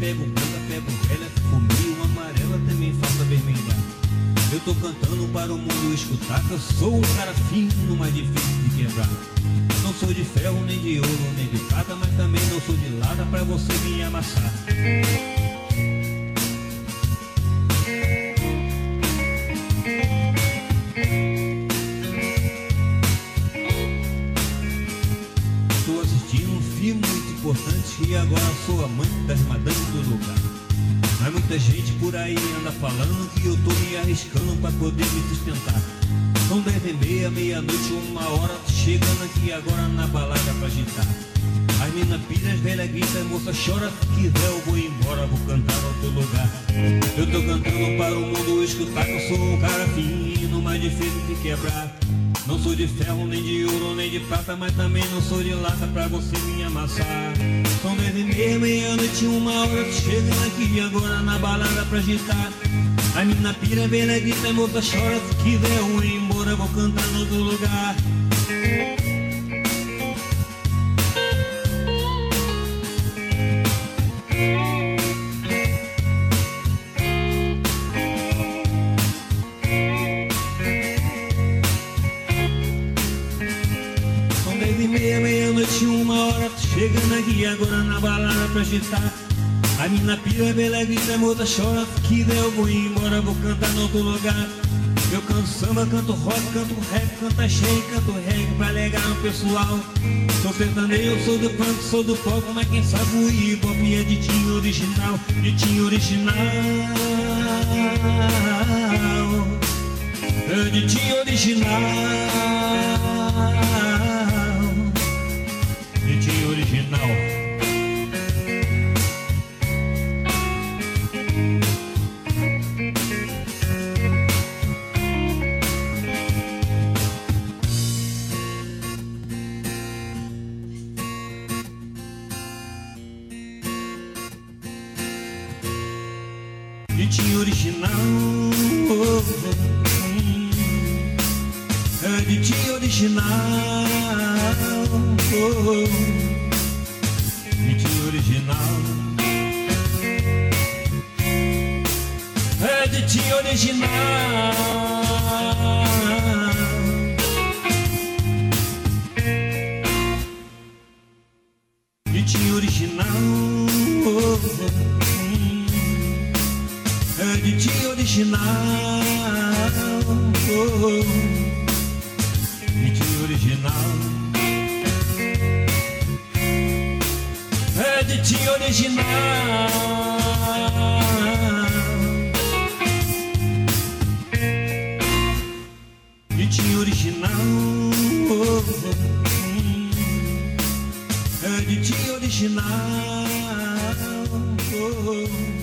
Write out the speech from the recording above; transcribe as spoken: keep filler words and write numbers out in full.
pego branca, pego velha, ficou meio amarela, também faço vermelha. Eu tô cantando para o mundo escutar que eu sou um cara fino, mais difícil de quebrar. Não sou de ferro, nem de ouro, nem de prata, mas também não sou de lata pra você me amassar. Tô assistindo um filme muito importante e agora sou amante das madames do lugar. Mas muita gente por aí anda falando que eu tô me arriscando pra poder me sustentar. São dez e meia, meia-noite, uma hora, chegando aqui agora na balada pra agitar. As mina pira, as velha grita, moça chora, se quiser eu vou embora, vou cantar no outro lugar. Eu tô cantando para o mundo escutar que eu sou um cara fino, mais difícil de quebrar. Não sou de ferro, nem de ouro, nem de prata, mas também não sou de lata pra você me amassar. São dez e meia, meia-noite, uma hora, chegando aqui agora na balada pra agitar. A mina pira, vem na grita, moça chora, se quiser eu vou embora, vou cantar no outro lugar. São dez e meia, meia-noite, uma hora, chegando aqui agora na balada pra agitar. A mina pira, bela grita, moça chora, se quiser eu vou embora, vou cantar no outro lugar. Eu canto samba, canto rock, canto rap, canto axé, canto reggae pra alegar no pessoal. Sou sertanejo, sou do punk, sou do pop, mas quem sabe o hip hop é de tinha original, de tinha original. É de tinha original, de tinha original. De tinha original, oh, oh, hum. É de tinha original, oh, oh. De tinha original, é de tinha original, de tinha original, oh, oh. É de tinha original, oh, oh. De tinha original, é de tinha original, de tinha original, oh, oh. É de tinha original, oh, oh.